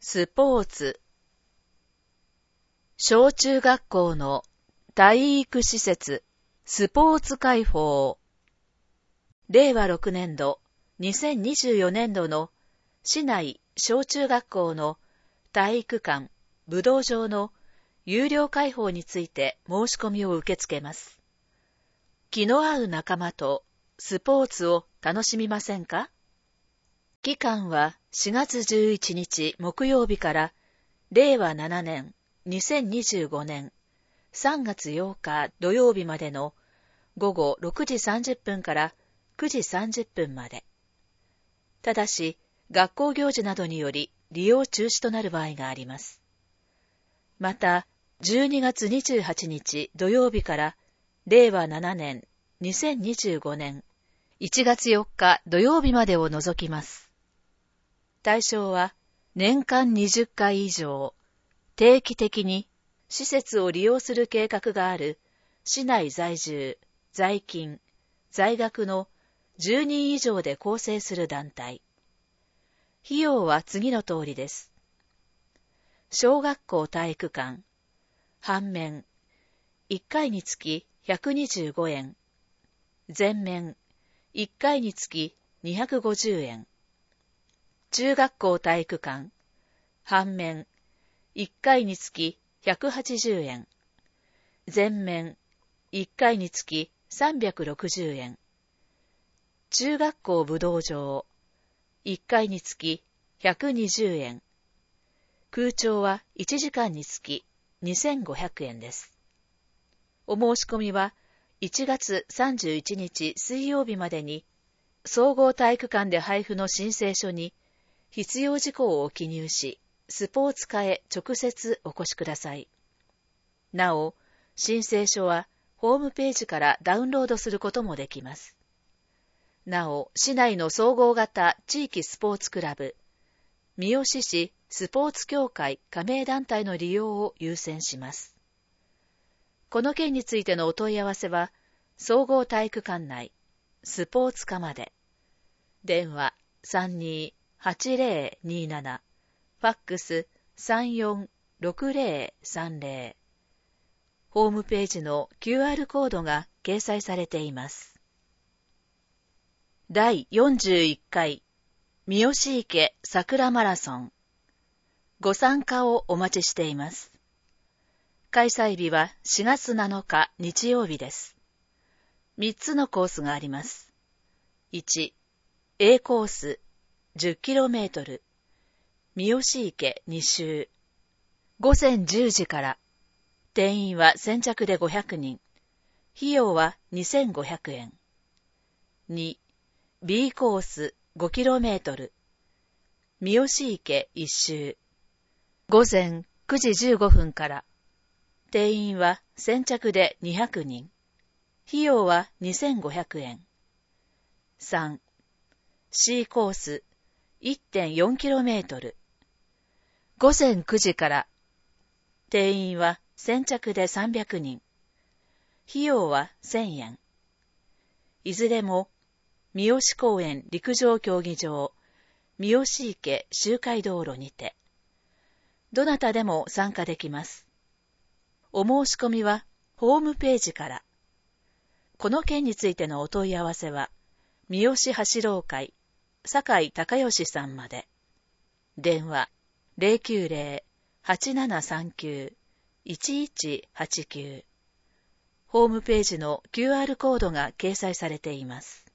スポーツ。小中学校の体育施設、スポーツ開放。令和6年度、2024年度の市内小中学校の体育館、武道場の有料開放について申し込みを受け付けます。気の合う仲間とスポーツを楽しみませんか？期間は4月11日木曜日から令和7年2025年3月8日土曜日までの午後6時30分から9時30分まで。ただし、学校行事などにより利用中止となる場合があります。また、12月28日土曜日から令和7年2025年1月4日土曜日までを除きます。対象は年間20回以上、定期的に施設を利用する計画がある市内在住、在勤、在学の10人以上で構成する団体。費用は次の通りです。小学校体育館、半面、1回につき125円。全面、1回につき250円。中学校体育館、半面、1回につき180円。全面、1回につき360円。中学校武道場、1回につき120円。空調は1時間につき2500円です。お申し込みは1月31日水曜日までに、総合体育館で配布の申請書に必要事項を記入し、スポーツ課へ直接お越しください。なお、申請書はホームページからダウンロードすることもできます。なお、市内の総合型地域スポーツクラブ、三好市スポーツ協会加盟団体の利用を優先します。この件についてのお問い合わせは、総合体育館内、スポーツ課まで。電話32-8027、ファックス346030。ホームページの QR コードが掲載されています。第41回三好池桜マラソン。ご参加をお待ちしています。開催日は4月7日日曜日です。3つのコースがあります。1、A コース 10km、三好池2周。午前10時から。定員は先着で500人。費用は2500円。2、B コース 5km、三好池1周。午前9時15分から。定員は先着で200人。費用は2500円。3、C コース 1.4km。午前9時から。定員は先着で300人。費用は1000円。いずれも、三好公園陸上競技場、三好池周回道路にて。どなたでも参加できます。お申し込みはホームページから。この件についてのお問い合わせは、三好走ろう会、酒井隆義さんまで。電話090-8739-1189。ホームページの QR コードが掲載されています。